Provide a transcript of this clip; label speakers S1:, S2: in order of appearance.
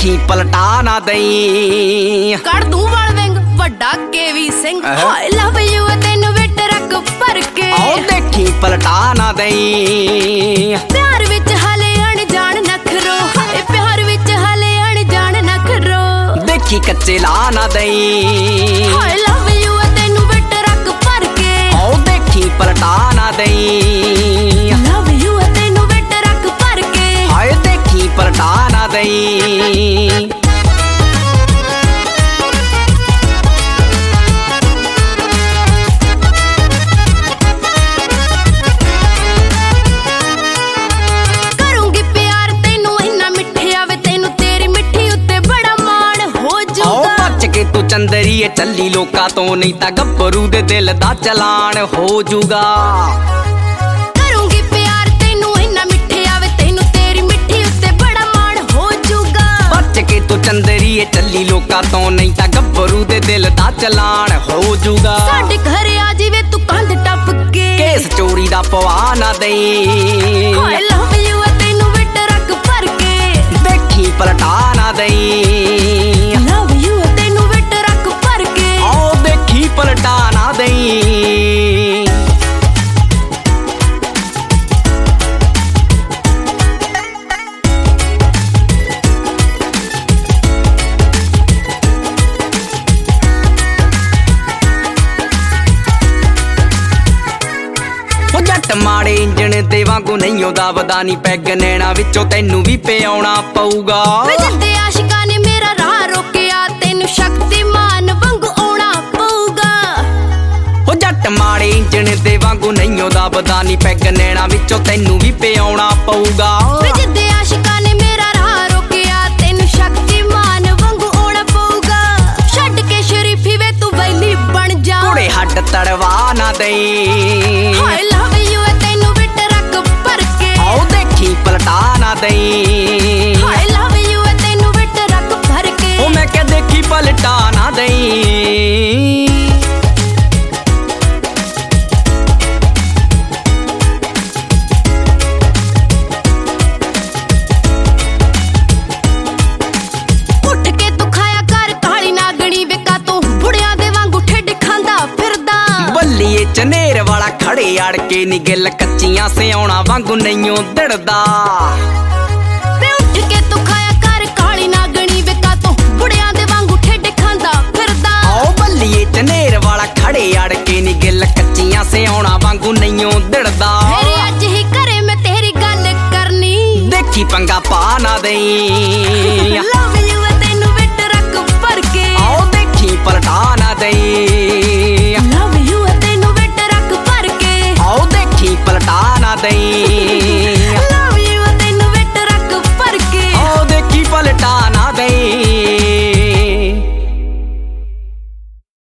S1: देखी पलटा ना दई
S2: कर दूं वाल विंग वड्डा केवी सिंह हाय लव यू तेन विट रख भर के
S1: आओ देखी पलटा ना दई
S2: प्यार विच हले अनजान नखरो हाय प्यार विच हले अनजान नखरो
S1: देखी कच्चे ला ना दई
S2: हाय लव यू तेन विट रख भर के
S1: आओ देखी पलटा ना दई
S2: लव यू तेन विट रख भर के
S1: हाय देखी पलटा ना दई तू चंदरीए चली लोका तो नहीं ता गब्बरू दे दिल दा चलान हो जूगा
S2: करूंगी प्यार तेनू इन्ना मिठे आवे तेनू तेरी मिठी उत्ते बड़ा मान हो जूगा
S1: बच के तू चंदरीए चली लोका तो नहीं ता गब्बरू दे दिल दा चलान हो जूगा
S2: साडे घर आ जीवे तू कंध टप के
S1: केस चोरी दा पवा ना दई
S2: हाय लव यू तेनू विट रख भर के
S1: देखी पलटा ना दई
S2: लव यू
S1: पलटा ना दई जट माड़े इंजन ते वांगू नहीं ओदा वदा नी पैग नैना विचों तैनू भी पियाउणा पऊगा
S2: जद्दे आशिकां ने मेरा राह रोकिया तैनू शक्तिमान वांगू आउणा पऊगा
S1: हो जट माड़े इंजन ते वांगू नहीं ओदा वदा नी पैग नैना विचों तैनू भी पियाउणा पऊगा
S2: जद्दे आशिकां ने मेरा राह रोकिया तैनू शक्तिमान वांगू आउणा पऊगा छड्ड के शरीफी वे तू वैली बन जा
S1: कुड़े हड्ड तड़वा ना दई
S2: हाय लव यू तैनू विट रख भर के
S1: आओ देखी पलटा ना दई
S2: हाय लव यू तैनू विट रख भर के
S1: ओ मैं क्या देखी पलटा ना दई
S2: उठ के तू खाया कर काली नागणी वेका तू बुढ़िया दे वांगू ठेड खांदा फिरदा
S1: बल्लीए चनेर वाला खड़े अड़ के नी गिल कच्चियां सियाउणा वांगू नईओ दड़दा
S2: उठ के तू खाया कर काली नागणी वेका तू बुढ़िया दे वांगू ठेड खांदा फिरदा
S1: आओ बल्लीए चनेर वाला खड़े अड़ के नी गिल कच्चियां सियाउणा वांगू नईओ दड़दा
S2: मेरे अज ही करे मैं तेरी गल करनी
S1: देखी पंगा पा ना दई